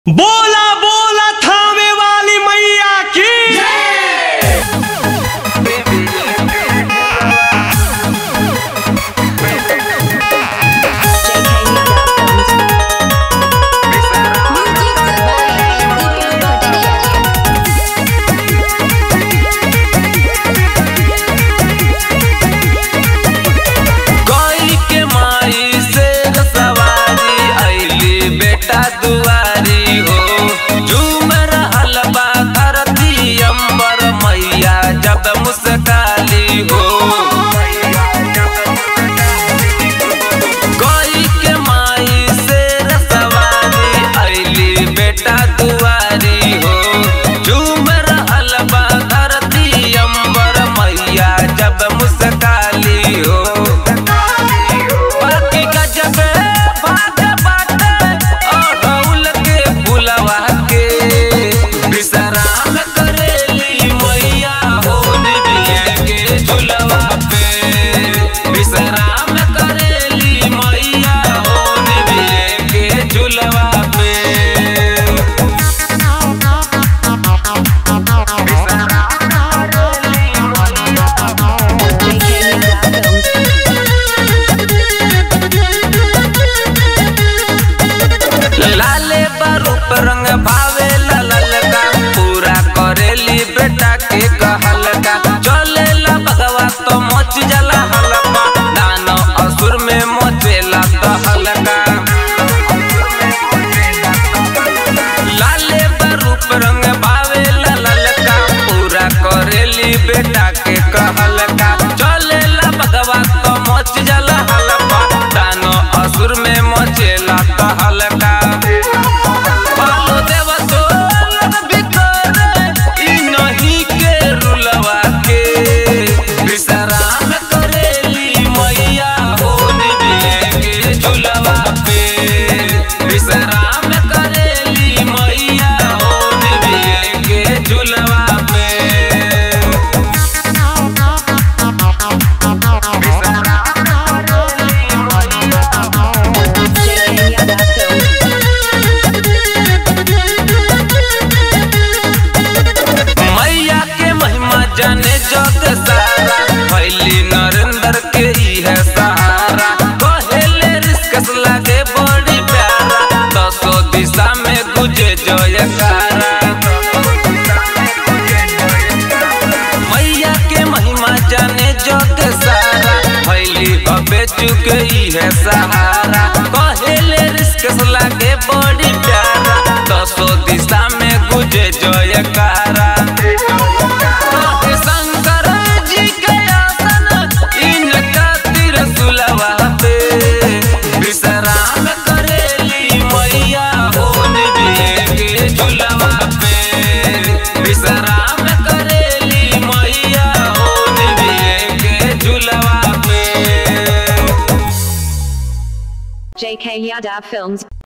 बोला बोला थामे वाली मैया की दुआरी हो झूम रहल बा धरती अंबर मैया जब मुस्काली हो कोई के माई से सवारी अइली बेटा दुआरी हो झूम रहल बा धरती अंबर मैया जब मुस्काली हो बाकी गजब लाले बरूप रंग भावे ललल का पूरा करेली बेटा के कहल का चले ला भगवा तो मोच जला हलका दानो असुर में मोचेला तो हलका लाले बरूप रंग भावे ललल का पूरा करेली बेटा के कहल का चले ला भगवा तो मोच जला हलका दानो असुर में मोचेला तो हलका जाने जग सारा पहली नरेंद्र के ही है सहारा कहेले रिस्क लागे बड़ी प्यारा दसों दिशा में गुजे जयकारा मैया के महिमा जाने जग सारा पहली अबे चुके ही है सहारा कहेले रिस्क लागे बड़ी प्यारा दसों दिशा में गुजे जयकारा JK Yadav Films